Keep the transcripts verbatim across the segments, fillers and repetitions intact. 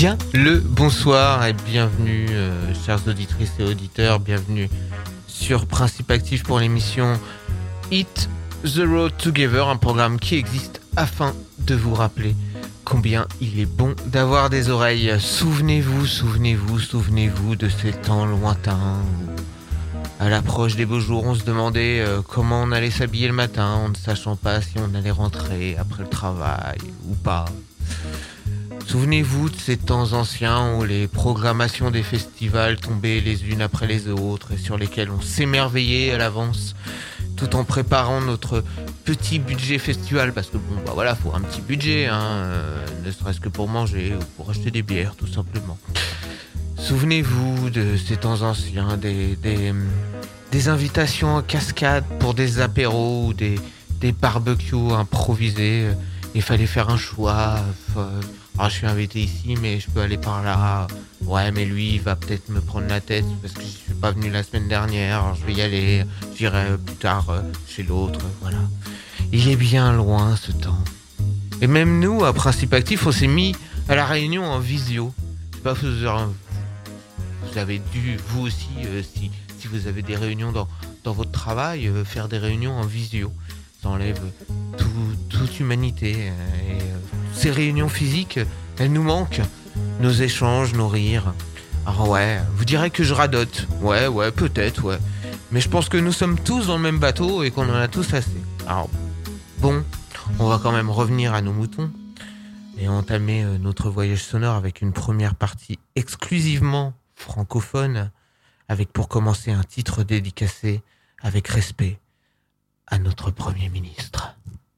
Bien le bonsoir et bienvenue, euh, chères auditrices et auditeurs, bienvenue sur Principe Actif pour l'émission Hit the Road Together, un programme qui existe afin de vous rappeler combien il est bon d'avoir des oreilles. Souvenez-vous, souvenez-vous, souvenez-vous de ces temps lointains où, à l'approche des beaux jours, on se demandait euh, comment on allait s'habiller le matin en ne sachant pas si on allait rentrer après le travail ou pas. Souvenez-vous de ces temps anciens où les programmations des festivals tombaient les unes après les autres et sur lesquelles on s'émerveillait à l'avance tout en préparant notre petit budget festival, parce que bon bah voilà, faut un petit budget, hein, euh, ne serait-ce que pour manger ou pour acheter des bières tout simplement. Souvenez-vous de ces temps anciens, des, des, des invitations en cascade pour des apéros ou des, des barbecues improvisés. Il fallait faire un choix. Alors je suis invité ici, mais je peux aller par là. Ouais, mais lui, il va peut-être me prendre la tête parce que je suis pas venu la semaine dernière. Alors je vais y aller. J'irai plus tard chez l'autre. Voilà. Il est bien loin ce temps. Et même nous, à Principe Actif, on s'est mis à la réunion en visio. Je sais pas, vous, vous avez dû, vous aussi, euh, si, si vous avez des réunions dans, dans votre travail, euh, faire des réunions en visio. Ça enlève tout, toute humanité. Et euh, ces réunions physiques, elles nous manquent. Nos échanges, nos rires. Alors ouais, vous direz que je radote. Ouais, ouais, peut-être, ouais. Mais je pense que nous sommes tous dans le même bateau et qu'on en a tous assez. Alors, bon, on va quand même revenir à nos moutons et entamer euh, notre voyage sonore avec une première partie exclusivement francophone, avec pour commencer un titre dédicacé avec respect à notre Premier ministre.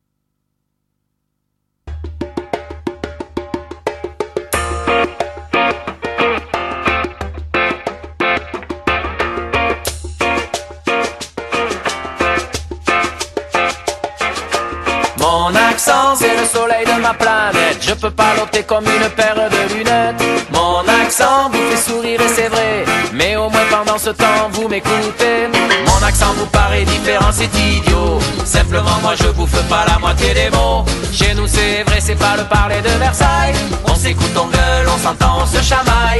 Mon accent, c'est le soleil de ma planète. Je peux parloter comme une paire de lunettes. Mon accent vous fait sourire et c'est vrai, mais au moins pendant ce temps vous m'écoutez. Mon accent vous paraît différent, c'est idiot. Simplement moi je bouffe pas la moitié des mots. Chez nous c'est vrai, c'est pas le parler de Versailles. On s'écoute, on gueule, on s'entend, on se chamaille.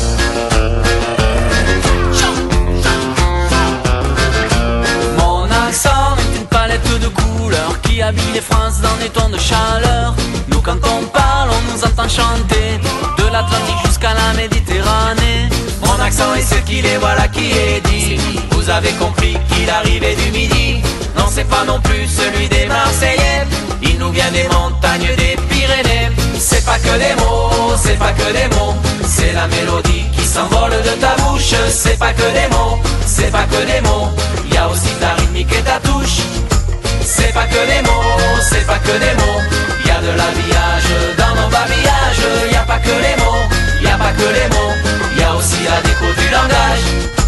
Mon accent est une palette de couleurs qui habille les phrases dans des tons de chaleur. Nous quand on parle, on nous entend chanter de l'Atlantique jusqu'à la Méditerranée. Mon accent est ce qu'il est, voilà qui est dit. Vous avez compris qu'il arrivait du midi. Non, c'est pas non plus celui des Marseillais. Il nous vient des montagnes des Pyrénées. C'est pas que des mots, c'est pas que des mots. C'est la mélodie qui s'envole de ta bouche. C'est pas que des mots, c'est pas que des mots. Il y a aussi ta rythmique et ta touche. C'est pas que des mots, c'est pas que des mots. Y a de l'habillage dans nos babillages. Y a pas que les mots, y a pas que les mots. Y a aussi la déco du langage.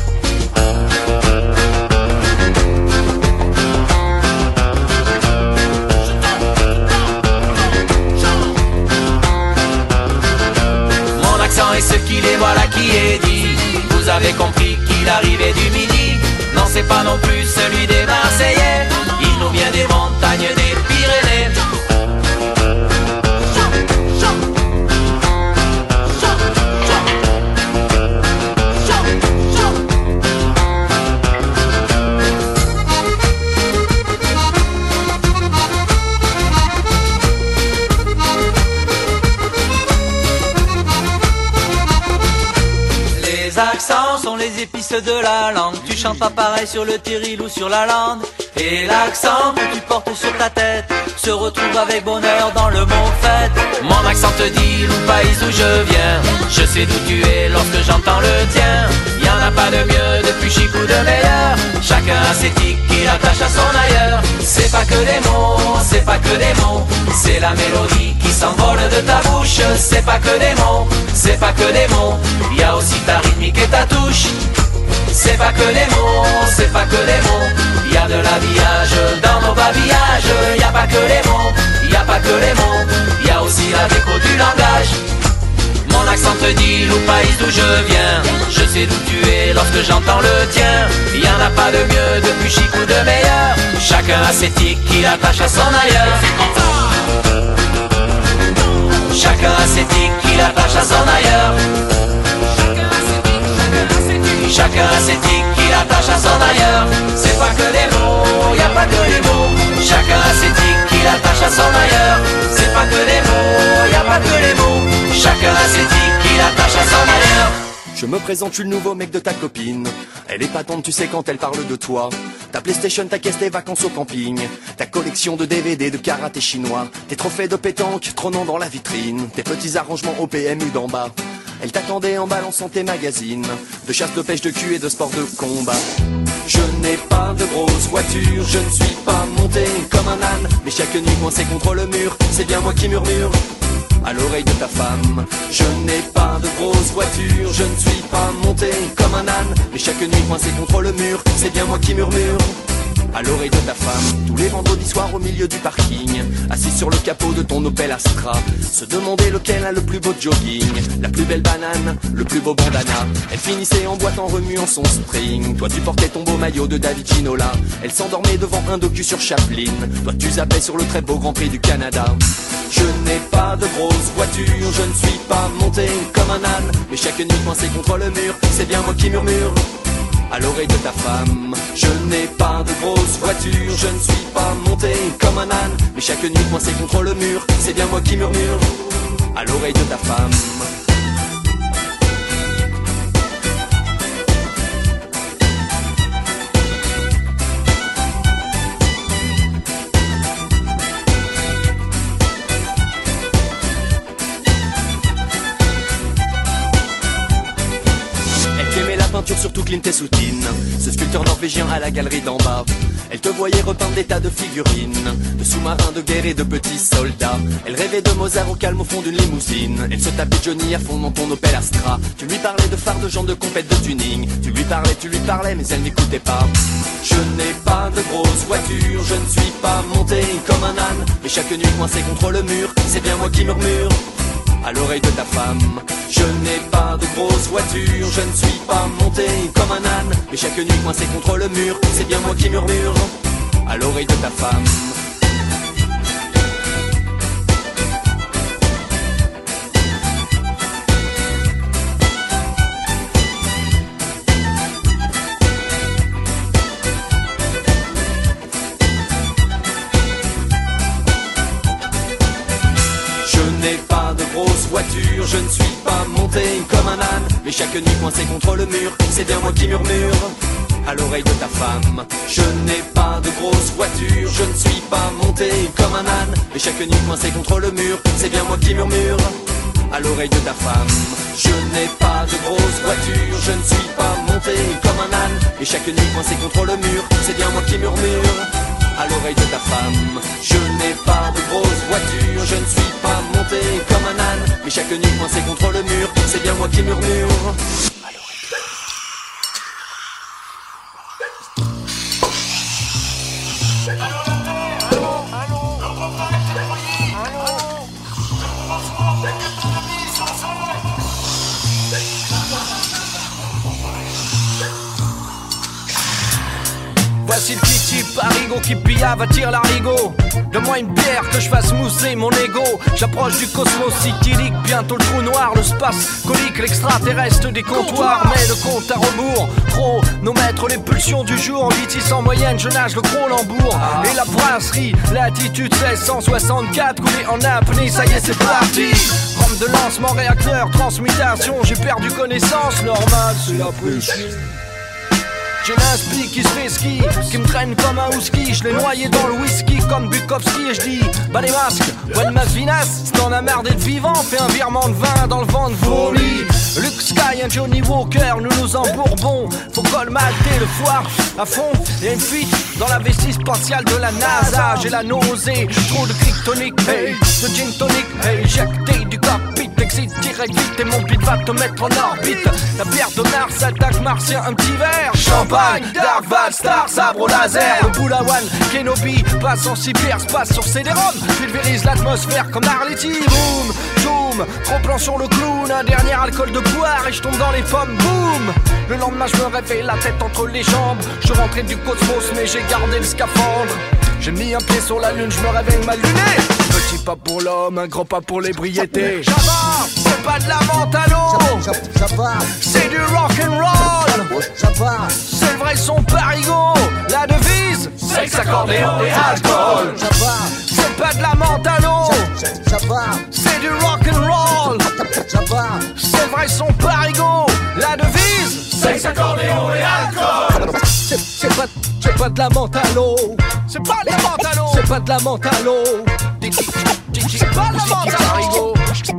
Mon accent est ce qu'il est, voilà qui est dit. Vous avez compris qu'il arrivait du midi. Non, c'est pas non plus celui des Marseillais. Il nous vient des montagnes des Pyrénées. Les accents sont les épices de la langue. Tu chantes pas pareil sur le Tyrol ou sur la lande. Et l'accent que tu portes sur ta tête se retrouve avec bonheur dans le mot fête. Mon accent te dit le pays où je viens. Je sais d'où tu es lorsque j'entends le tien. Y'en a pas de mieux, de plus chic ou de meilleur. Chacun a ses tics qu'il attache à son ailleurs. C'est pas que des mots, c'est pas que des mots. C'est la mélodie qui s'envole de ta bouche. C'est pas que des mots, c'est pas que des mots. Y a aussi ta rythmique et ta touche. C'est pas que des mots, c'est pas que des mots. Y a de l'habillage dans nos babillages. Y a pas que les mots, y a pas que les mots. Y a aussi la déco du langage. Mon accent te dit le pays d'où je viens. Je sais d'où tu es lorsque j'entends le tien. Y en a pas de mieux, de plus chic ou de meilleur. Chacun a ses tics qu'il attache à son ailleurs. Chacun a ses tics qu'il attache à son ailleurs. Chacun a ses tics qu'il attache à son ailleurs. C'est pas que des mots, y a pas que les mots. Chacun a ses tics qu'il attache à son ailleurs. C'est pas que des mots, y a pas que les mots. Chacun a ses tics qu'il attache à son ailleurs. Je me présente, je suis le nouveau mec de ta copine. Elle est patente, tu sais quand elle parle de toi. Ta PlayStation, ta caisse, tes vacances au camping. Ta collection de D V D de karaté chinois. Tes trophées de pétanque trônant dans la vitrine. Tes petits arrangements au P M U d'en bas. Elle t'attendait en balançant tes magazines de chasse, de pêche, de cul et de sport de combat. Je n'ai pas de grosse voiture, je ne suis pas monté comme un âne. Mais chaque nuit coincé contre le mur, c'est bien moi qui murmure à l'oreille de ta femme. Je n'ai pas de grosse voiture, je ne suis pas monté comme un âne. Mais chaque nuit coincé contre le mur, c'est bien moi qui murmure à l'oreille de ta femme. Tous les vendredis soirs au milieu du parking, assis sur le capot de ton Opel Astra, se demander lequel a le plus beau jogging, la plus belle banane, le plus beau bandana. Elle finissait en boîte en remuant son string. Toi tu portais ton beau maillot de David Ginola. Elle s'endormait devant un docu sur Chaplin. Toi tu zappais sur le très beau Grand Prix du Canada. Je n'ai pas de grosse voiture, je ne suis pas monté comme un âne. Mais chaque nuit coincé contre le mur, c'est bien moi qui murmure à l'oreille de ta femme. Je n'ai pas de grosse voiture, je ne suis pas monté comme un âne. Mais chaque nuit coincé contre le mur, c'est bien moi qui murmure à l'oreille de ta femme. Surtout Clint Eastwood, ce sculpteur norvégien à la galerie d'en bas. Elle te voyait repeindre des tas de figurines, de sous-marins de guerre et de petits soldats. Elle rêvait de Mozart au calme au fond d'une limousine. Elle se tapait Johnny à fond dans ton Opel Astra. Tu lui parlais de phares, de gens de compète, de tuning. Tu lui parlais, tu lui parlais, mais elle n'écoutait pas. Je n'ai pas de grosse voiture, je ne suis pas monté comme un âne. Mais chaque nuit coincé contre le mur, c'est bien moi qui murmure à l'oreille de ta femme. Je n'ai pas de grosse voiture, je ne suis pas monté comme un âne. Mais chaque nuit coincé contre le mur, c'est bien moi qui murmure à l'oreille de ta femme. Voiture, je ne suis pas monté comme un âne. Mais chaque nuit coincé contre le mur, c'est bien moi qui murmure à l'oreille de ta femme. Je n'ai pas de grosse voiture, je ne suis pas monté comme un âne. Mais chaque nuit coincé contre le mur, c'est bien moi qui murmure à l'oreille de ta femme. Je n'ai pas de grosse voiture, je ne suis pas monté comme un âne. Mais chaque nuit coincé contre le mur, c'est bien moi qui murmure à l'oreille de ta femme. Je n'ai pas de grosse voiture, je ne suis pas monté comme un âne. Mais chaque nuit coincé contre le mur, c'est bien moi qui murmure à l'oreille de ta Voici le petit type Arrigo qui pillave, attire l'arigot. Donne-moi une bière que je fasse mousser mon ego. J'approche du cosmos cyclique, bientôt le trou noir, le space colique, l'extraterrestre des comptoirs. Mais le compte à rebours, chronomètre les pulsions du jour. En vitesse en moyenne, je nage le gros lambourg. Et la brasserie, latitude seize cent soixante-quatre, coulé en apnée, ça y est c'est parti. Rampe de lancement, réacteur, transmutation, j'ai perdu connaissance, normal c'est la pression. J'ai l'inspi qui se fait ski, qui me traîne comme un husky. Je l'ai noyé dans le whisky comme Bukowski. Et je dis, bah les masques, bonne ma vinasse. Si t'en as marre d'être vivant, fais un virement de vin dans le vent de vomi. Luke Sky, un Johnny Walker, nous nous embourbons. Faut colmater le foire à fond. Y'a une fuite dans la vessie spatiale de la NASA. J'ai la nausée, trop de kryptonique, hey, de gin tonic, hey, éjecté du cockpit. Exit direct vite et mon beat va te mettre en orbite. La bière de Mars attaque martien, un petit verre. Champagne, Dark Val, Star, sabre au laser. Le Boulawan, Kenobi, passe en cyberspace sur C D-ROM. Pulvérise l'atmosphère comme Arletty. Boom, zoom, trop plan sur le clown. Un dernier alcool de poire et je tombe dans les pommes. Boom. Le lendemain je me réveille la tête entre les jambes. Je suis rentré du cosmos mais j'ai gardé le scaphandre. J'ai mis un pied sur la lune, je me réveille mal luné. Petit pas pour l'homme, un grand pas pour l'ébriété. Java, c'est pas de la menthe à l'eau. C'est du rock'n'roll. C'est le vrai son parigo. La devise, sexe, accordéon et alcool. C'est pas de la menthe à l'eau. C'est du rock'n'roll. C'est le vrai son parigo. La devise, sexe, accordéon et alcool. C'est, c'est pas, c'est pas de la menthe à l'eau. C'est pas de la menthe à l'eau. C'est pas de la menthe à l'eau. C'est pas de la menthe à l'eau.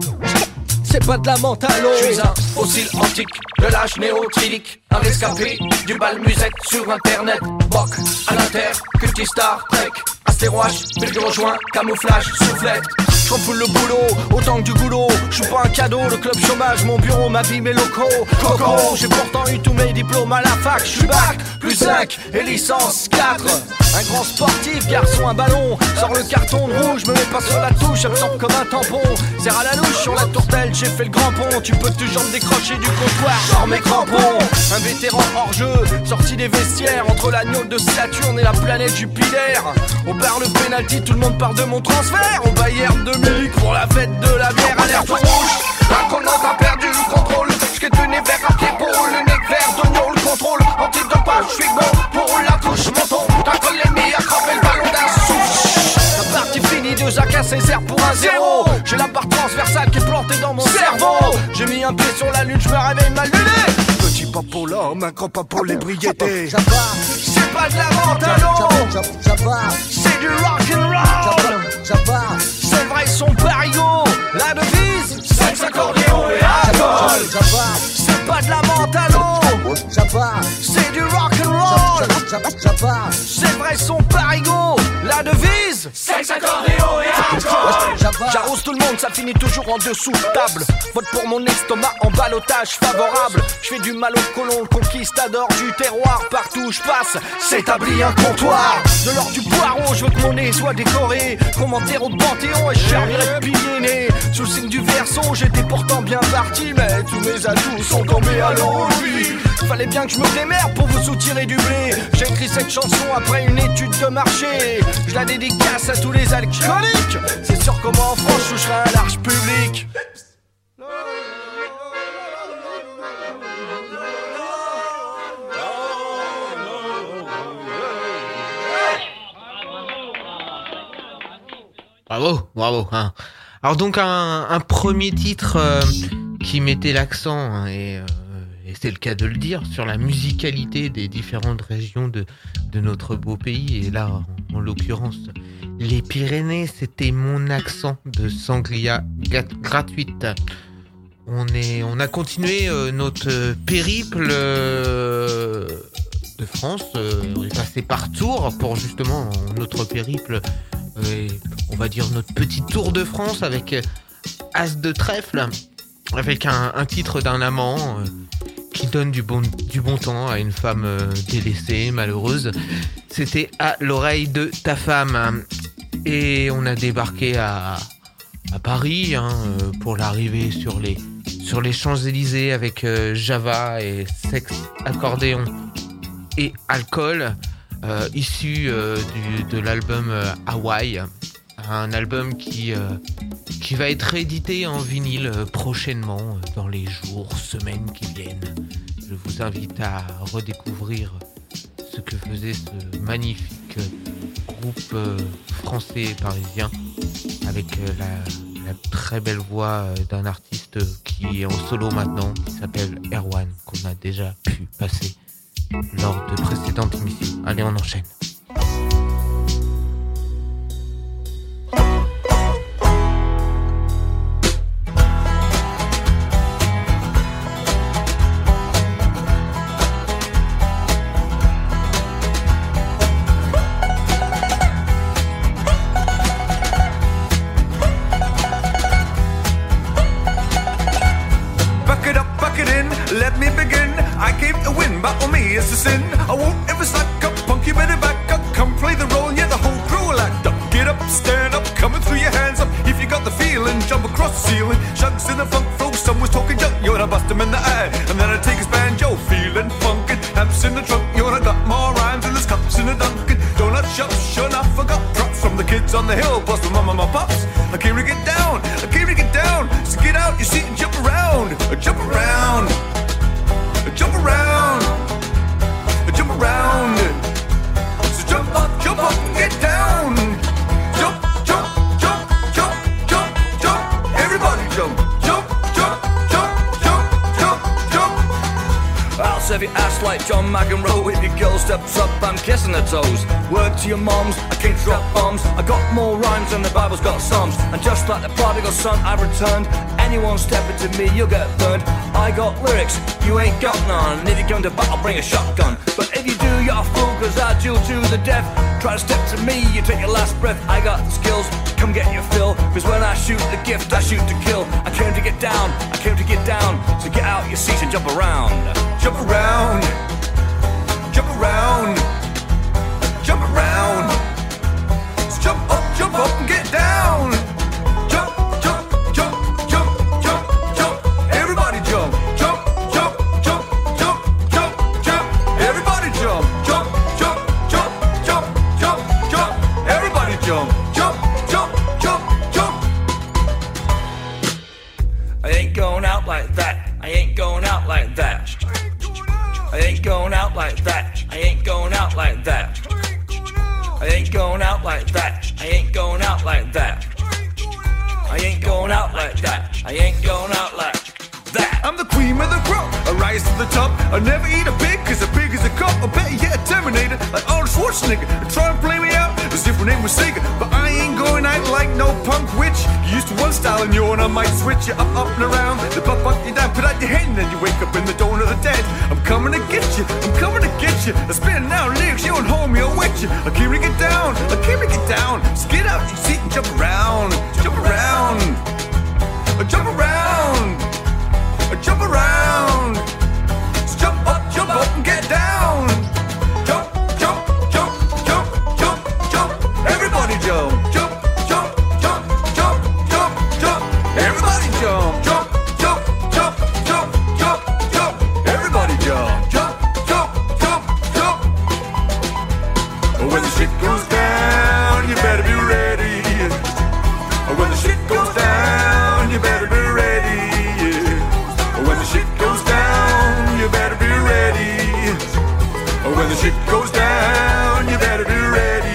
C'est pas de la menthe à l'eau. Je suis un fossile antique de l'âge néotrilique. Un rescapé du bal musette sur internet. Boc à l'inter, culti Star Trek. Astéroche, bulle de rejoint, camouflage, soufflette. J'refoule le boulot, autant que du goulot. J'suis pas un cadeau, le club chômage, mon bureau, ma vie, mes locaux. Coco, j'ai pourtant eu tous mes diplômes à la fac. J'suis bac, plus cinq et licence quatre. Un grand sportif, garçon, un ballon. Sors le carton de rouge, me mets pas sur la touche, absorbe comme un tampon. Serre à la louche sur la tourtelle, j'ai fait le grand pont. Tu peux toujours me décrocher du comptoir, sors mes crampons. Un vétéran hors jeu, sorti des vestiaires. Entre l'agneau de Saturne et la planète Jupiter. On barre le penalty, tout le monde parle de mon transfert. Au Bayern de Munich pour la fête de la bière. Alerte rouge, un chrono a perdu le contrôle. J'qu'ai tenu vers à pied pour le nec vert d'oignon. Le contrôle, antidopage, j'suis bon pour la touche. Menton, t'as collé mis à craper le ballon d'un souche. La partie finie, deux à quinze Césaire pour un zéro. J'ai la barre transversale qui est plantée dans mon cerveau. J'ai mis un pied sur la lune, j'me réveille mal luné. Petit pas pour l'homme, un grand pas pour l'ébriété. C'est pas de la menthe à l'eau. C'est du rock'n'roll. C'est le vrai son parigo. La devise, sexe, accordéon et alcool. C'est pas de la menthe à l'eau. C'est du rock'n'roll. C'est le vrai son parigo. La devise, sexe, accordéon et alcool. J'arrose tout le monde, ça finit toujours en dessous de table. Vote pour mon estomac en ballottage favorable. J'fais du mal au colon, le conquistador du terroir. Partout où j'passe, s'établit un comptoir. De l'or du poireau, je veux que mon nez soit décoré. Commentaire au Panthéon et je servirai de pilier né. Sous le signe du Verseau, j'étais pourtant bien parti. Mais tous mes atouts sont tombés à l'eau. Fallait bien que je me démerde pour vous soutirer du blé. J'ai écrit cette chanson après une étude de marché. Je la dédicace à tous les alcooliques. C'est sûr comment en France je toucherai un large public. Bravo, bravo. Hein. Alors donc un, un premier titre euh, qui mettait l'accent, hein, et, euh, et c'est le cas de le dire, sur la musicalité des différentes régions de, de notre beau pays. Et là, en, en l'occurrence, les Pyrénées, c'était Mon accent de Sangria Gratuite. On, est, on a continué euh, notre périple euh, de France. Euh, on est passé par Tours pour justement notre périple. Euh, on va dire notre petit tour de France avec As de trèfle, avec un, un titre d'un amant euh, qui donne du bon, du bon temps à une femme euh, délaissée, malheureuse. C'était À l'oreille de ta femme. Et on a débarqué à, à Paris, hein, euh, pour l'arrivée sur les, sur les Champs-Élysées avec euh, Java et Sexe, accordéon et alcool. Euh, issu euh, du, de l'album euh, Hawaii, un album qui, euh, qui va être édité en vinyle euh, prochainement, euh, dans les jours, semaines qui viennent. Je vous invite à redécouvrir ce que faisait ce magnifique groupe euh, français et parisien, avec euh, la, la très belle voix euh, d'un artiste qui est en solo maintenant, qui s'appelle Erwan, qu'on a déjà pu passer lors de précédentes émissions. Allez, on enchaîne. Buck it up, buck it in, let me begin. I came to win, battle me is a sin. I won't ever slack up, punk, you better back up. Come play the role, yeah, the whole crew will act up. Get up, stand up, coming through your hands up. If you got the feeling, jump across the ceiling. Shugs in the funk flow, someone's talking junk. You wanna bust him in the eye, and then I take his banjo. Feeling funkin', amps in the trunk. You wanna got more rhymes than there's cups in the Dunkin'. Donut shops, sure enough, I got props from the kids on the hill, plus the mum and my pops. came to get down, I came to get down. So get out your seat and jump around, jump around, jump around, jump around. So jump up, jump up and get down. Jump, jump, jump, jump, jump, jump. Everybody jump, jump, jump, jump, jump, jump, jump. I'll serve your ass like John McEnroe. If your girl steps up, I'm kissing her toes. Word to your moms, I came to drop bombs. I got more rhymes than the Bible's got psalms. And just like the prodigal son, I returned. Anyone stepping to me, you'll get burned. I got lyrics, you ain't got none. If you come to battle, bring a shotgun. But if you do, you're a fool, cause I duel to the death. Try to step to me, you take your last breath. I got the skills, come get your fill. Cause when I shoot the gift, I shoot to kill. I came to get down, I came to get down. So get out your seats and jump around. Jump around, jump around, jump around. So jump up, jump up and get down. Jump, jump, jump, jump, jump, jump. Everybody jump, jump, jump, jump, jump, jump, jump. Everybody jump, jump, jump, jump, jump, jump, jump. Everybody jump, jump, jump, jump, jump. I ain't going out like that. I ain't going out like that. I ain't going out like that. I ain't going out like that. I ain't going out like that. I ain't going out like that. I ain't going out like that. I ain't going out like that. I'm the cream of the crop, I rise to the top. I never eat a pig, cause a pig is a cop. I bet you get a Terminator, like Arnold Schwarzenegger. Try and play me out, as if her name was Sega. But I ain't going out like no punk witch. You used to one style and you're and I might switch you up, up and around. The butt fuck you down, put out your hand and you wake up in the dawn of the dead. I'm coming to get you, I'm coming to get you. I spin out lyrics, you and home, you'll wet you. I came to get down, I came to get down. So get out your seat and jump around, jump around, jump around. Jump around, so jump up, jump up and get down. Jump, jump, jump, jump, jump, jump. Everybody jump, jump, jump, jump, jump, jump, jump. Everybody jump, jump, jump, jump, jump, jump, jump. Everybody jump, jump, jump, jump, jump. When the shit goes down, you better be ready. When the shit goes down, you better be ready. When the shit goes down, you better be ready. When the shit goes down, you better be ready.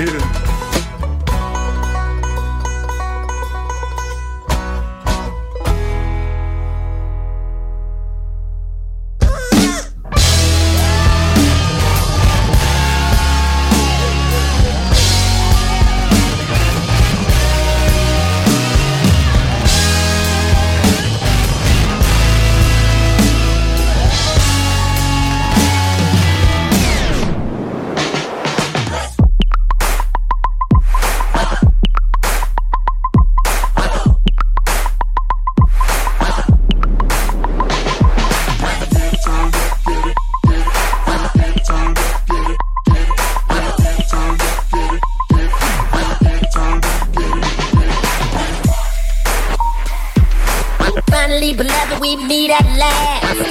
Beloved, we meet at last.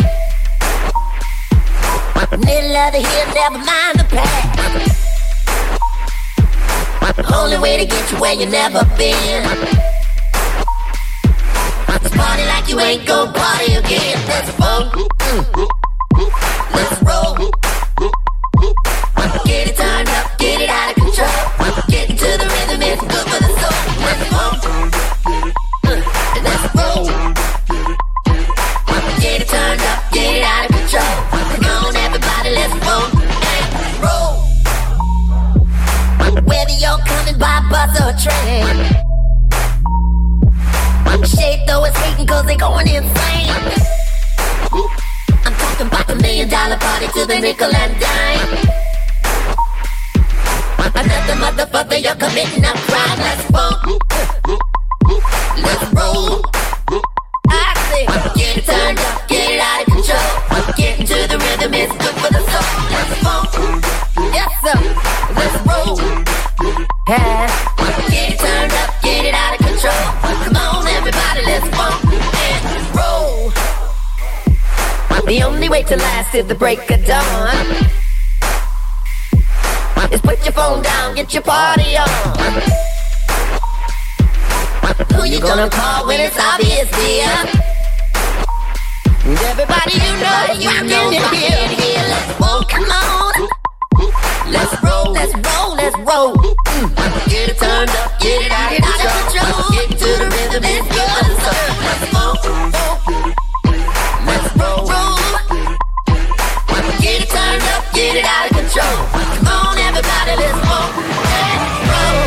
Middle of the hill, never mind the past. Only way to get you where you never been. Let's party like you ain't gon' party again. Let's funk, let's roll. Get it turned up, get it out of control. Get into the rhythm, it's good for the soul. Let's funk, let's roll. Get it turned up, get it out of control. Come on everybody, let's funk and roll. Whether you're coming by bus or train, shade though is hating cause they going insane. I'm talking about the million dollar party to the nickel and dime. Another motherfucker, you're committing a crime. Let's funk, let's roll. I say, get it turned up, get it out of control. Get into the rhythm, it's good for the soul. Let's funk, yes sir, let's roll. Yeah. Get it turned up, get it out of control. Come on everybody, let's funk and roll. The only way to last is the break of dawn. Is put your phone down, get your party on. who you gonna call when it's obvious, dear? Everybody you know, you know, here, here. Let's roll, come on. Let's roll, let's roll, let's roll. Mm. Get it turned up, get it out, out of control. Get to the rhythm, it's good. So let's roll, let's roll, roll. Get it turned up, get it out of control. Come on, everybody, let's roll, let's roll.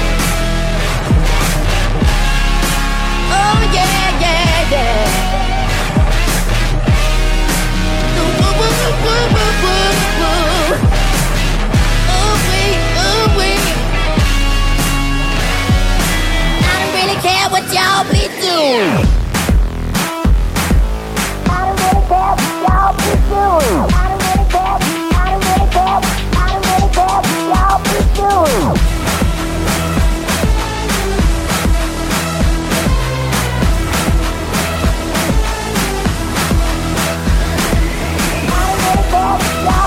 Oh yeah, yeah, yeah. Woo, woo, woo, woo, woo, woo, woo. Care what y'all be doing. I don't really care what y'all be doing. I don't really care. I don't really care. I don't really care what y'all be doing. I don't really care what y'all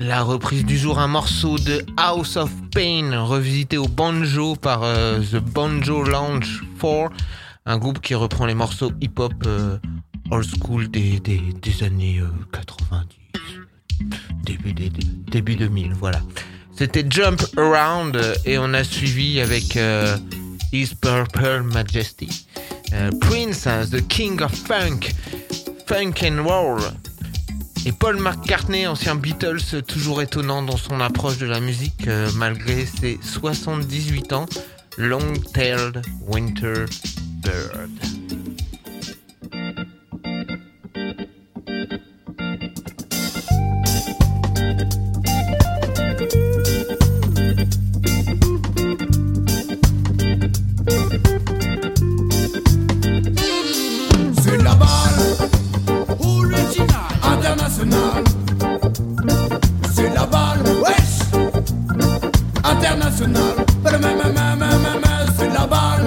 La reprise du jour, un morceau de House of Pain, revisité au banjo par euh, The Banjo Lounge quatre, un groupe qui reprend les morceaux hip-hop euh, old school des, des, des années euh, quatre-vingt-dix, début, des, début deux mille, voilà. C'était Jump Around et on a suivi avec euh, His Purple Majesty. Euh, Prince, The King of Funk, Funk and Roll. Et Paul McCartney, ancien Beatles, toujours étonnant dans son approche de la musique euh, malgré ses soixante-dix-huit ans. Long-tailed Winter Bird. C'est la balle original, international. C'est la balle, wesh, international. C'est la balle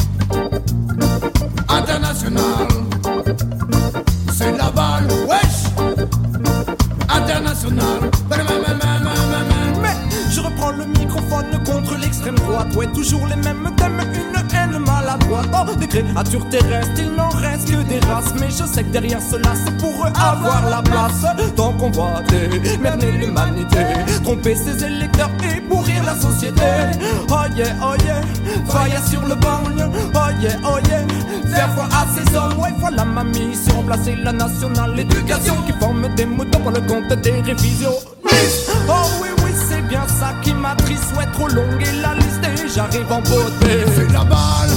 international. C'est la balle, wesh, international. Mais je reprends le microphone contre l'extrême droite. Ouais, toujours les mêmes thèmes, une haine maladroite. Oh, des créatures terrestres, il n'en reste que des races. Mais je sais que derrière cela, c'est pour eux avoir la place. Tant qu'on voit merner l'humanité, tromper ses électeurs et pourrir la société. Oh yeah, oh yeah, faille sur le banlieue. Oh yeah, oh yeah, faire foi à ces hommes. Ouais, voilà ma mission, remplacer la nationale, l'éducation qui forme des moutons pour le compte des révisions. Oh oui, oui, c'est bien ça qui m'attriste. Ouais, trop longue et la liste et j'arrive en beauté. C'est la balle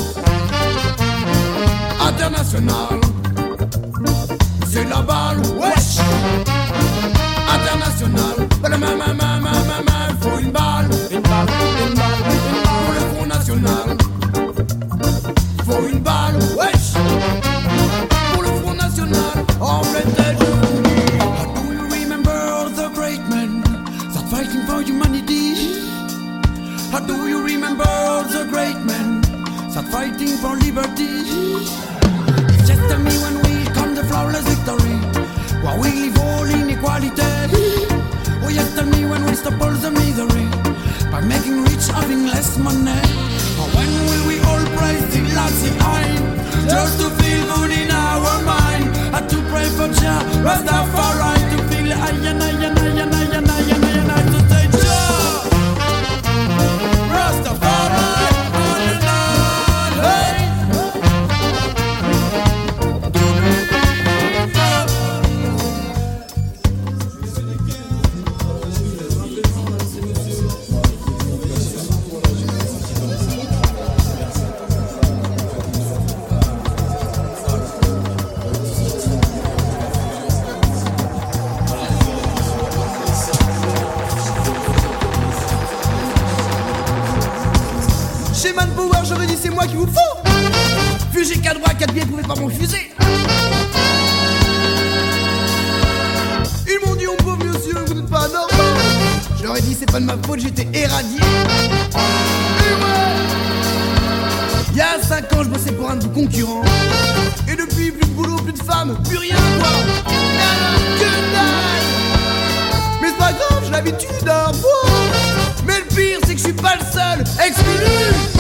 international. C'est la balle, wesh, international. Faut une balle, une balle, une balle, une balle pour le Front National. Faut une balle, wesh, pour le Front National. En pleine tête. How do you remember the great men that fighting for humanity? How do you remember the great men that fighting for liberty? Just tell me when we come the flawless victory, while we live all in equality. Oh yes, tell me when we stop all the misery by making rich, having less money. Or when will we all praise the last behind, just to feel good in our mind, and to pray for Jah Rastafari to feel I and I and I and I and I and I and I to say Jah Rastafari on and on, hey. Chez Manpower, je me dis c'est moi qui vous faut. Vu j'ai quatre bras, quatre pieds, vous pouvez pas me refuser. Ils m'ont dit on pauvre monsieur, vous n'êtes pas normal. Je leur ai dit c'est pas de ma faute, j'étais éradié. Et ouais, il y a cinq ans je bossais pour un de vos concurrents. Et depuis plus de boulot, plus de femmes, plus rien quoi. Nada, que dalle. Mais c'est pas grave, j'ai l'habitude à voir. Mais le pire c'est que je suis pas le seul exclu.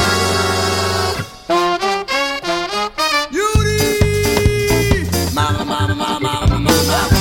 Yuri, mama, mama, mama, mama, mama.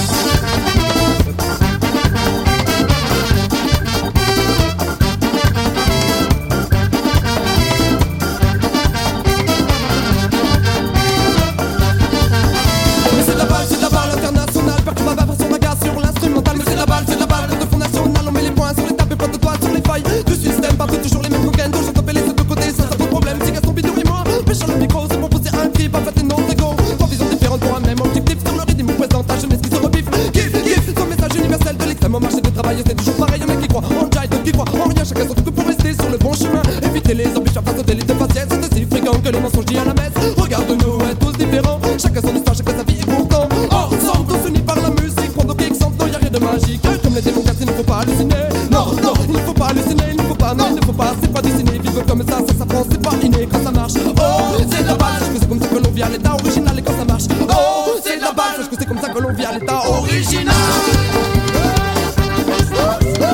Mais c'est de la balle, c'est de la balle internationale. Perd ma barre sur ma gare sur l'instrumental. Mais c'est de la balle, c'est de la balle de fond national. On met les points sur les tables et pas de doigts sur les failles du système. Partout toujours les mêmes coquins. Donc j'ai topé les deux côtés sans avoir de problème. C'est Gaston Bidou et moi. Pêchant le micro, c'est pour pousser un cri. Pas fêter nos égaux. Trois visions différentes pour un même objectif. Sur le rythme, présente ta jeunesse qui se rebiffe. Kiff, kiff, son message universel de l'extrême au marché de travail. C'est toujours pareil, un mec qui croit en Jai, d'autres qui croient en rien. Chacun son truc pour rester sur le bon chemin. Éviter les embûches face aux délits de faciès. C'est aussi fréquent que les mensonges dits à la messe. Regarde-nous, être tous différents. Chacun son histoire, chacun sa vie et pourtant ensemble, tous unis par la musique. Prendre qui exemple, non y'a rien de magique. Comme les démocraties, il ne faut pas halluciner. Non, non, il ne faut pas halluciner. Il ne faut pas, non, il ne faut pas, c'est pas dessiner. Vivre comme ça, ça s'apprend, c'est pas inné quand ça marche. Oh, c'est de la balle, parce que c'est comme ça que l'on vit à l'état original et quand ça marche. Oh, c'est de la balle, parce que c'est comme ça que l'on vit à l'état original.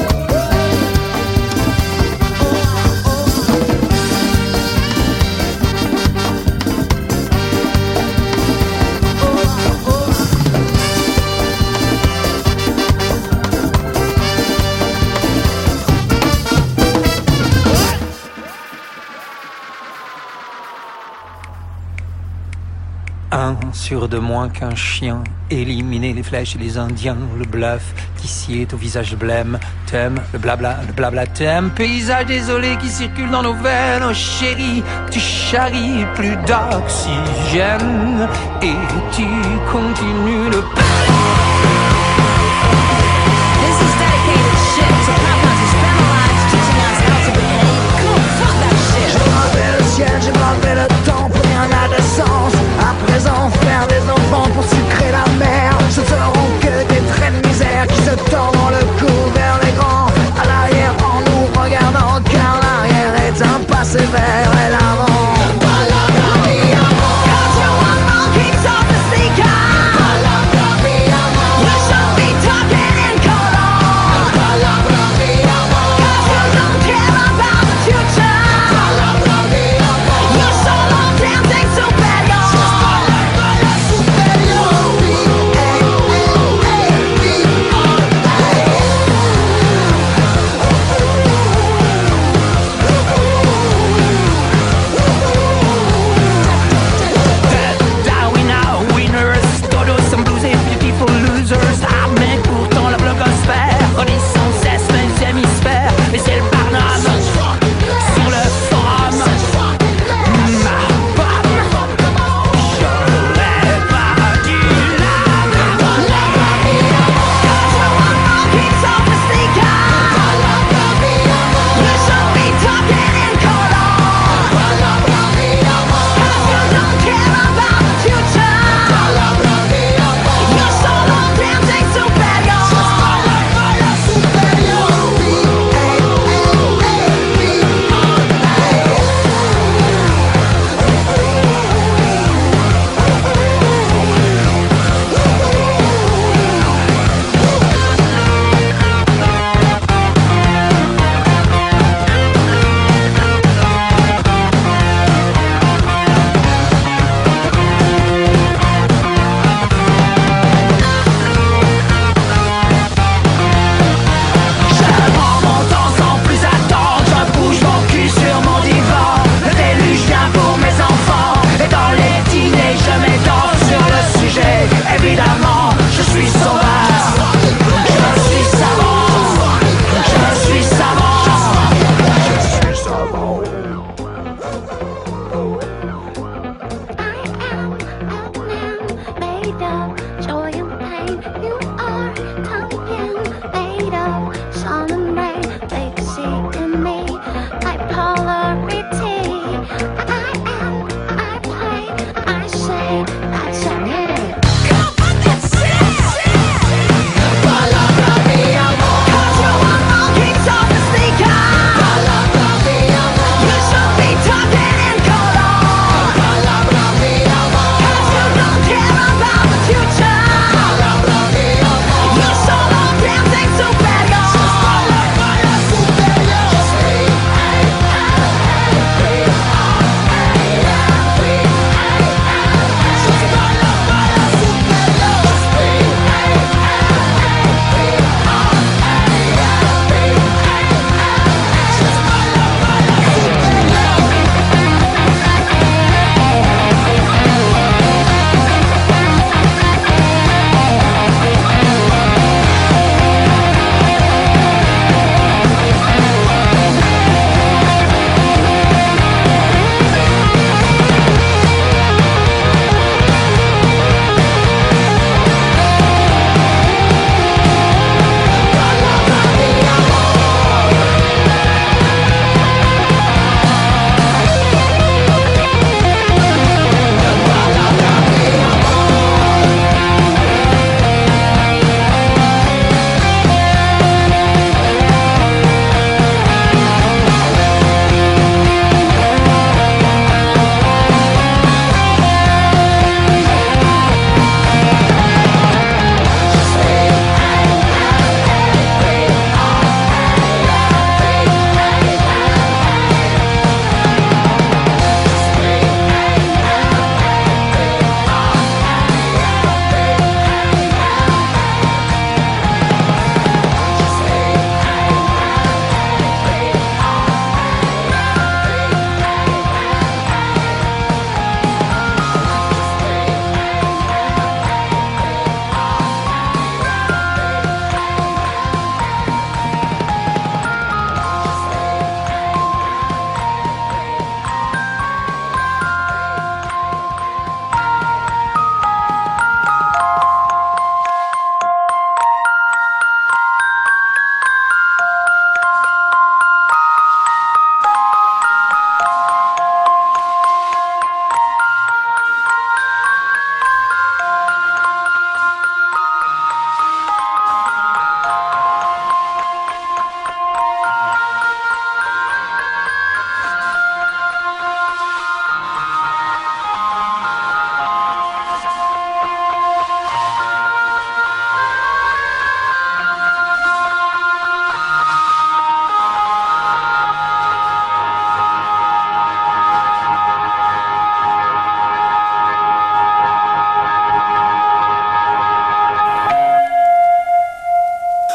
sûr de moins qu'un chien. Éliminer les flèches et les indiens, le bluff, d'ici est au visage blême. Thème, le blabla, le blabla thème. Paysage désolé qui circule dans nos veines, oh chérie, tu charries plus d'oxygène et tu continues le This is dedicated shit to pop-ups who spend their lives teaching us how to behave. Come on, fuck that shit. J'ai gravé le ciel, j'ai gravé le temps, pour rien n'a de sens. À présent, faire des enfants pour sucrer la mer. Ce seront que des traits de misère qui se tordent le cou vers les grands. À l'arrière, en nous regardant, car l'arrière est un passé vers l'avant. Cause you're one more king's of the sneaker.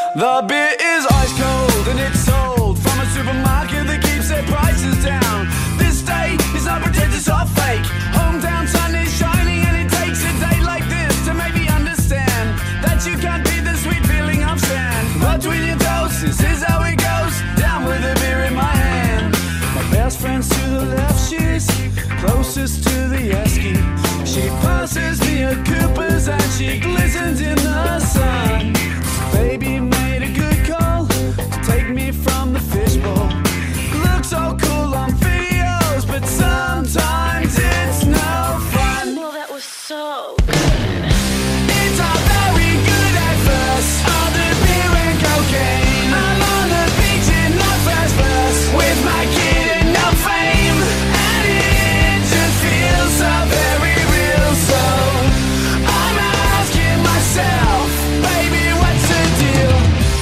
The beer is ice cold and it's sold from a supermarket that keeps their prices down. This day is not pretentious or fake. Hometown sun is shining and it takes a day like this to make me understand that you can't beat the sweet feeling of sand. Between your toes, this is how it goes. Down with a beer in my hand. My best friend's to the left, she's closest to the esky. She passes me a Cooper's and she glistens in the sun. Baby made a good call to take me from the fishbowl. Looks so cool on videos, but sometimes it's no fun. Well, that was so It's all very good at first, all the beer and cocaine. I'm on the beach in the first verse with my kid and no fame, and it just feels so very real. So I'm asking myself, baby, what's the deal?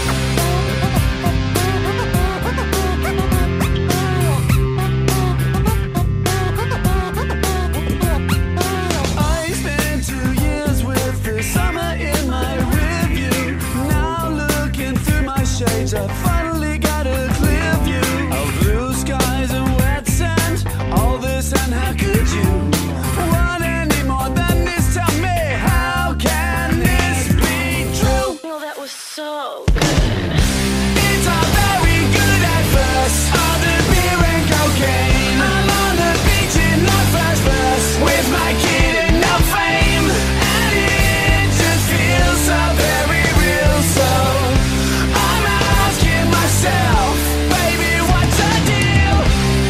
I spent two years with the summer in my review. Now looking through my shades, I finally got a clear view of blue skies and wet sand. All this and how could you want any more than this? Tell me, how can this be true? well, that was so It's all very good at first, all the beer and cocaine. I'm on the beach in the first verse with my kid and no fame, and it just feels so very real. So I'm asking myself, baby, what's the deal?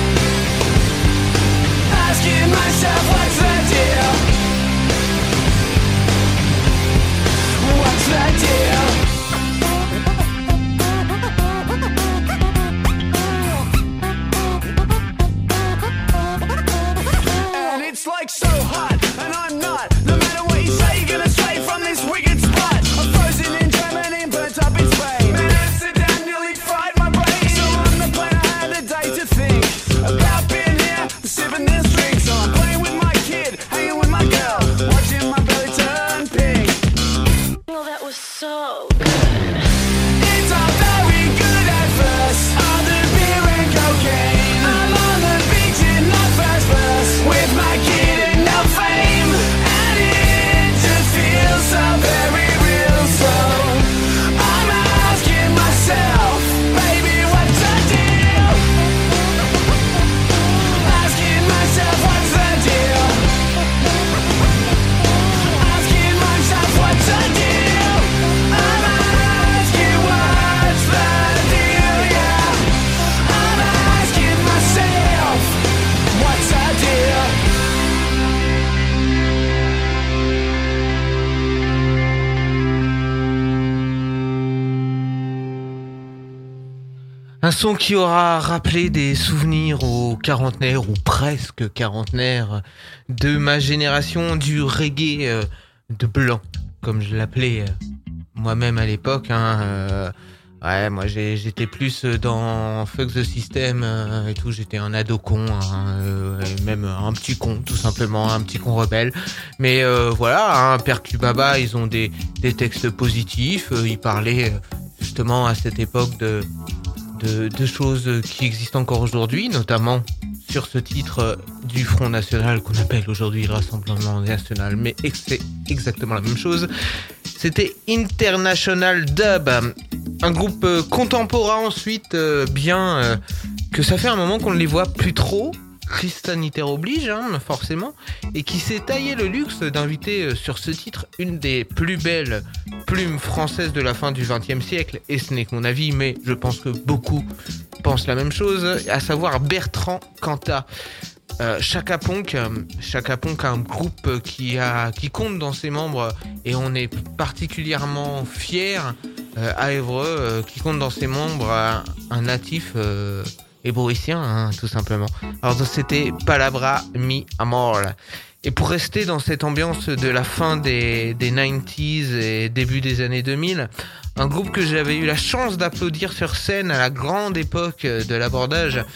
Asking myself, what's the deal? What's the deal? And it's like so hot, and I'm not. No matter what you say, you're gonna stray from this wicked spot. I'm frozen in Germany and burnt up in Spain. And Amsterdam nearly fried my brain. So on the plane I had a day to think about being here, sipping this drink. So I'm playing with my kid, hanging with my girl, watching my belly turn pink. well, that was so It's all very good at first, all the beer and cocaine. I'm on the beach in the first verse with my kid and no fame, and it just feels so very real. So I'm asking myself, baby, what's the deal? Asking myself, what's the deal? Asking myself, what's the deal? I'm asking what's the deal, yeah. I'm asking myself, what's the deal? Un son qui aura rappelé des souvenirs aux quarantenaires ou presque quarantenaires de ma génération, du reggae euh, de blanc, comme je l'appelais euh, moi-même à l'époque. Hein, euh, ouais, moi j'ai, j'étais plus dans Fuck the System euh, et tout. J'étais un ado con, hein, euh, et même un petit con, tout simplement, un petit con rebelle. Mais euh, voilà, hein, Percu Baba, ils ont des, des textes positifs. Euh, ils parlaient euh, justement à cette époque de De, de choses qui existent encore aujourd'hui, notamment sur ce titre du Front National qu'on appelle aujourd'hui le Rassemblement National, mais c'est exactement la même chose. C'était International Dub, un groupe contemporain ensuite, euh, bien euh, que ça fait un moment qu'on ne les voit plus trop, crise sanitaire oblige, hein, forcément, et qui s'est taillé le luxe d'inviter sur ce titre une des plus belles plumes françaises de la fin du vingtième siècle, et ce n'est que mon avis, mais je pense que beaucoup pensent la même chose, à savoir Bertrand Cantat. Euh, Chaka Ponk, Chaka Ponk, un groupe qui a, qui compte dans ses membres, et on est particulièrement fiers euh, à Évreux, euh, qui compte dans ses membres un, un natif euh, hébraïcien, hein, tout simplement. Alors c'était Palabra mi amor. Et pour rester dans cette ambiance de la fin des, des quatre-vingt-dix et début des années deux mille, un groupe que j'avais eu la chance d'applaudir sur scène à la grande époque de l'abordage,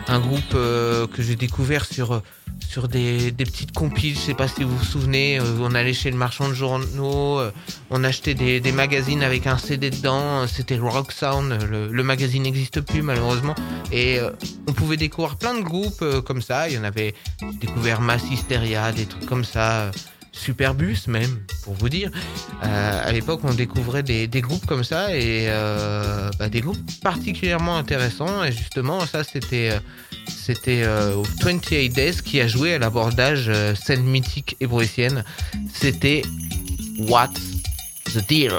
un groupe euh, que j'ai découvert sur, sur des, des petites compiles. Je sais pas si vous vous souvenez, euh, on allait chez le marchand de journaux, euh, on achetait des, des magazines avec un C D dedans. C'était Rock Sound, le, le magazine n'existe plus malheureusement. Et euh, on pouvait découvrir plein de groupes euh, comme ça. Il y en avait, j'ai découvert Mass Hysteria, des trucs comme ça. Euh, Superbus même, pour vous dire. Euh, à l'époque, on découvrait des, des groupes comme ça et euh, bah, des groupes particulièrement intéressants. Et justement, ça, c'était, euh, c'était euh, vingt-huit Days qui a joué à l'abordage euh, scène mythique et bruxelloise. C'était What's the Deal?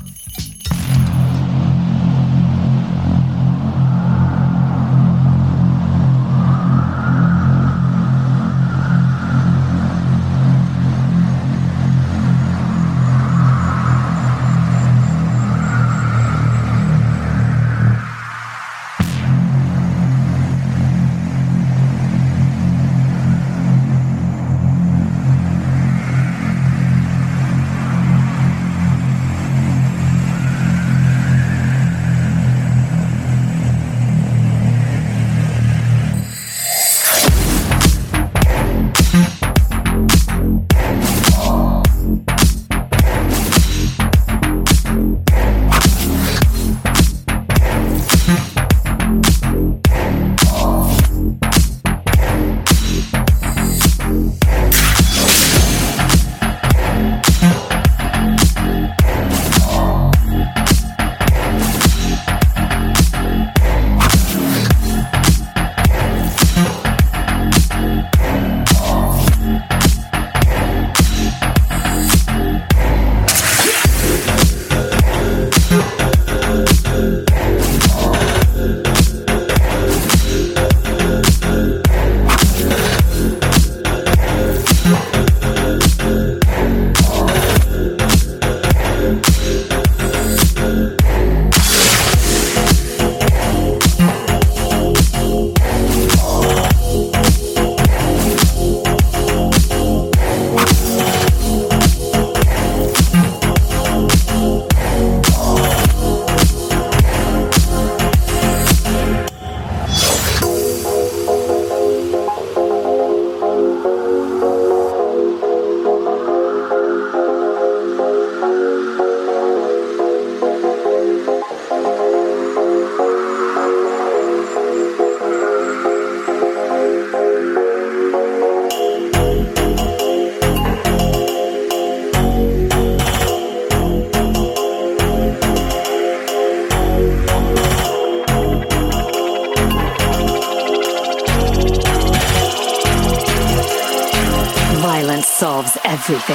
Solves everything.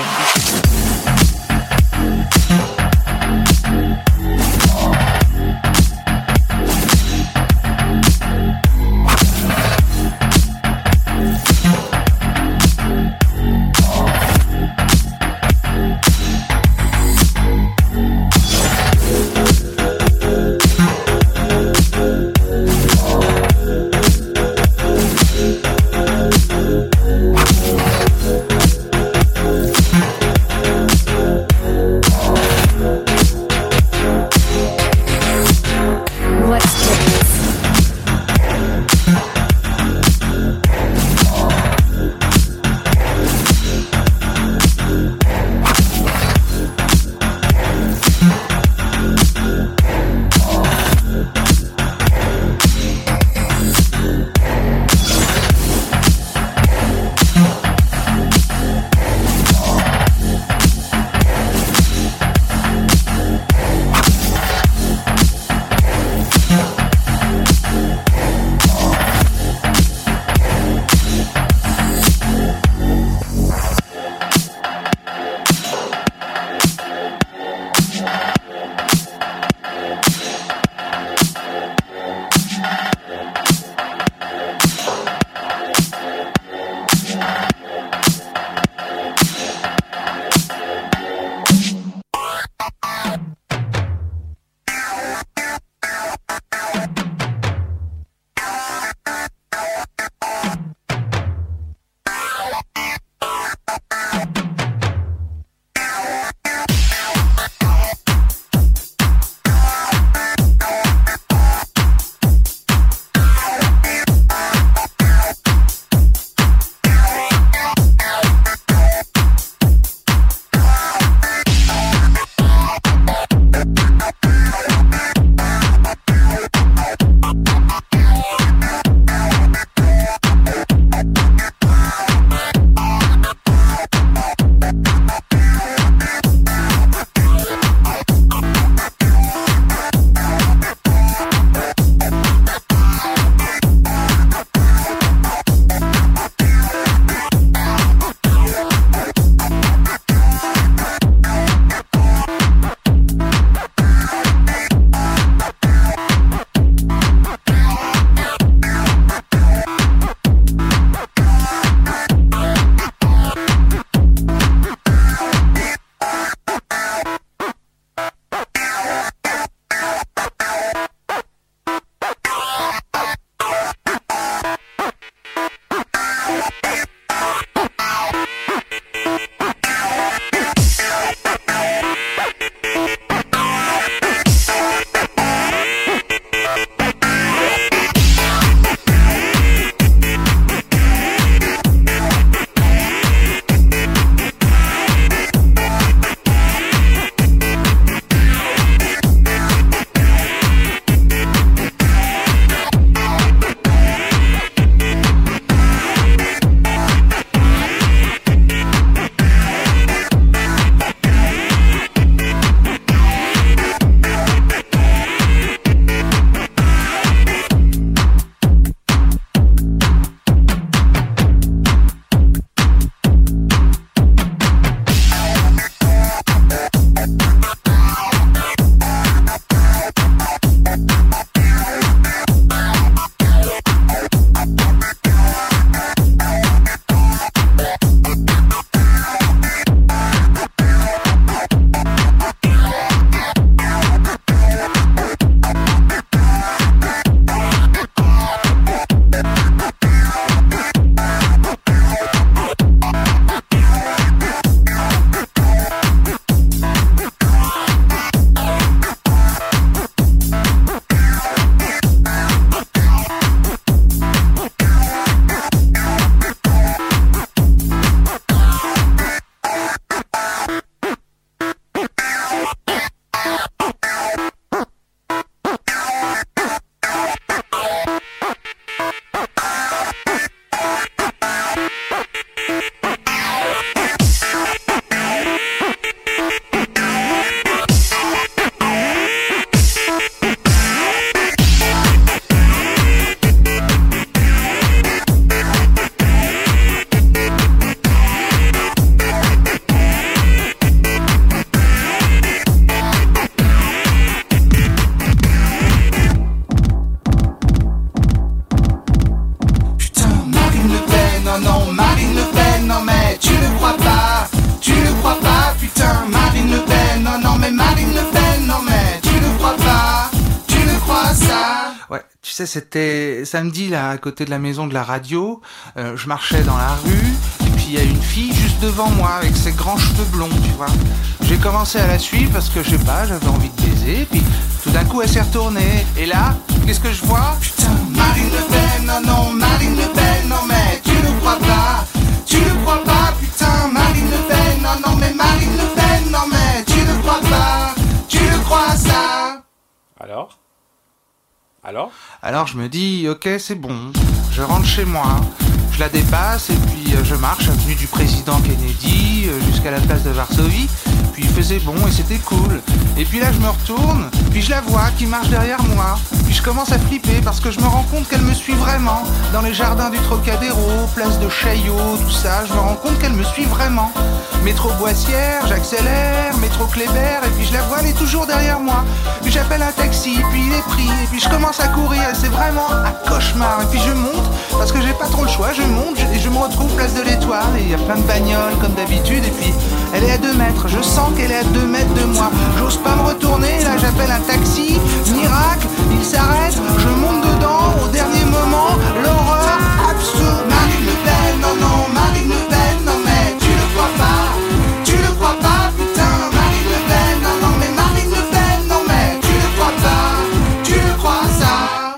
Tu sais, c'était samedi, là, à côté de la maison de la radio. Euh, je marchais dans la rue, et puis il y a une fille juste devant moi, avec ses grands cheveux blonds, tu vois. J'ai commencé à la suivre parce que, je sais pas, j'avais envie de baiser, puis tout d'un coup, elle s'est retournée. Et là, qu'est-ce que je vois? Putain, Marine Le Pen, non, non, Marine Le Pen, non, mais tu ne crois pas, tu ne crois pas, putain, Marine Le Pen, non, non, mais Marine Le Pen, non, mais tu ne crois pas, tu ne crois ça. Alors? Alors? Alors je me dis, ok, c'est bon, je rentre chez moi, je la dépasse et puis euh, je marche avenue du président Kennedy euh, jusqu'à la place de Varsovie, puis il faisait bon et c'était cool. Et puis là je me retourne, puis je la vois qui marche derrière moi, puis je commence à flipper parce que je me rends compte qu'elle me suit vraiment. Dans les jardins du Trocadéro, place de Chaillot, tout ça, je me rends compte qu'elle me suit vraiment. Métro Boissière, j'accélère, métro Kléber, et puis je la vois, elle est toujours derrière moi. Puis j'appelle un taxi, puis il est pris, et puis je commence à courir, c'est vraiment un cauchemar. Et puis je monte, parce que j'ai pas trop le choix, je monte, et je me retrouve place de l'Étoile, et il y a plein de bagnoles comme d'habitude, et puis elle est à deux mètres, je sens qu'elle est à deux mètres de moi. J'ose pas me retourner, là j'appelle un taxi, miracle, il s'arrête, je monte dedans, au dernier moment, l'horreur absolue. Marine Le Pen, non, non, Marine Le Pen, non mais tu ne crois pas, tu ne crois pas, putain, Marine Le Pen, non, non, mais Marine Le Pen, non mais tu ne crois pas, tu ne crois ça.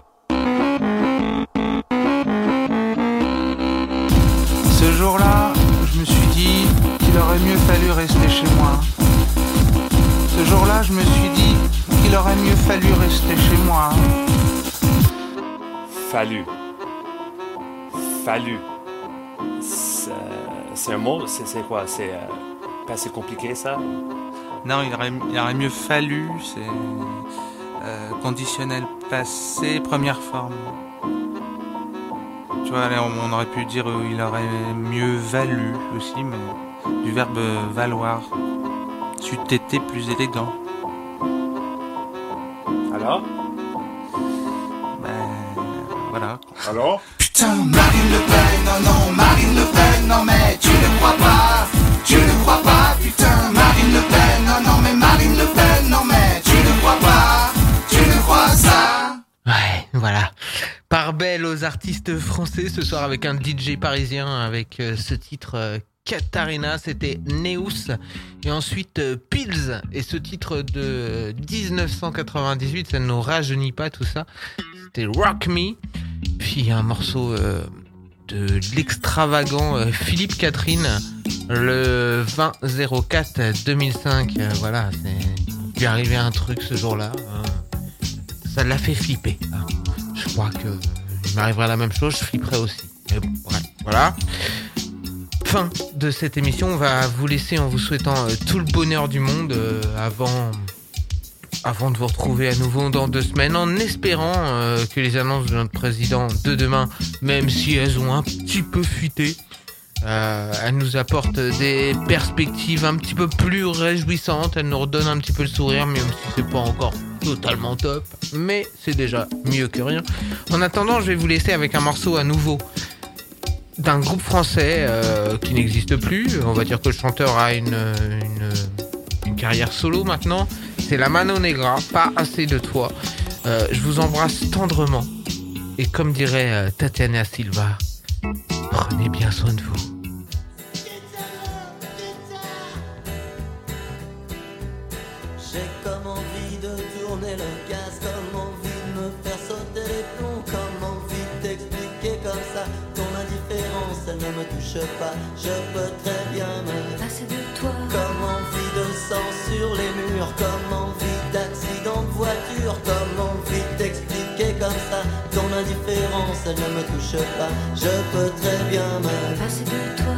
Ce jour-là, je me suis dit qu'il aurait mieux fallu rester chez moi. Ce jour-là, je me suis dit qu'il aurait mieux fallu rester chez moi. Fallu. Fallu. C'est, c'est un mot, c'est, c'est quoi? C'est euh, pas assez compliqué ça? Non, il aurait, il aurait mieux fallu, c'est euh, conditionnel passé, première forme. Tu vois, on aurait pu dire euh, il aurait mieux valu aussi, mais du verbe valoir. C'eût été plus élégant. Alors? Ben, voilà. Alors? Putain, Marine Le Pen, non, non, Marine Le Pen, non, mais tu ne crois pas, tu ne crois pas, putain, Marine Le Pen, non, non, mais Marine Le Pen, non, mais tu ne crois pas, tu ne crois ça. Ouais, voilà. Part belle aux artistes français ce soir avec un D J parisien avec euh, ce titre euh, Katharina, c'était Neus. Et ensuite euh, Pills et ce titre de dix-neuf cent quatre-vingt-dix-huit, ça ne nous rajeunit pas tout ça. C'était Rock Me. Puis un morceau euh, de l'extravagant euh, Philippe Catherine, le vingt zéro quatre deux mille cinq. Euh, voilà, c'est lui arrivé un truc ce jour-là. Hein. Ça l'a fait flipper. Hein. Je crois que euh, il m'arriverait la même chose, je flipperais aussi. Mais bon, bref, voilà. Fin de cette émission, on va vous laisser en vous souhaitant euh, tout le bonheur du monde euh, avant... Avant de vous retrouver à nouveau dans deux semaines, en espérant euh, que les annonces de notre président de demain, même si elles ont un petit peu fuité, euh, elles nous apportent des perspectives un petit peu plus réjouissantes, elles nous redonnent un petit peu le sourire, même si c'est pas encore totalement top, mais c'est déjà mieux que rien. En attendant, je vais vous laisser avec un morceau à nouveau d'un groupe français euh, qui n'existe plus. On va dire que le chanteur a une, une, une carrière solo maintenant. C'est la Mano Negra, pas assez de toi. Euh, je vous embrasse tendrement. Et comme dirait euh, Tatiana Silva, prenez bien soin de vous. J'ai comme envie de tourner le gaz, comme envie de me faire sauter les plombs, comme envie de t'expliquer comme ça. Ton indifférence, elle ne me touche pas. Je peux très bien me passer de toi. Comme envie de sang sur les murs, comme envie d'accident de voiture, comme envie de t'expliquer comme ça. Ton indifférence, elle ne me touche pas. Je peux très bien me passer de toi.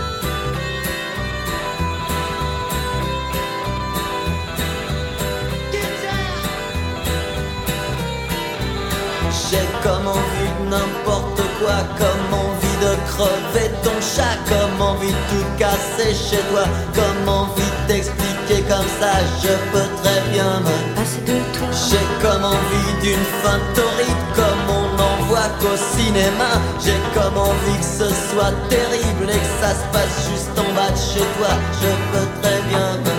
J'ai comme envie de n'importe quoi, comme envie de crever ton chat, comme envie de tout casser chez toi, comme envie de t'expliquer comme ça, je peux très bien me passer de toi. J'ai comme envie d'une fin torride, comme on n'en voit qu'au cinéma. J'ai comme envie que ce soit terrible et que ça se passe juste en bas de chez toi. Je peux très bien me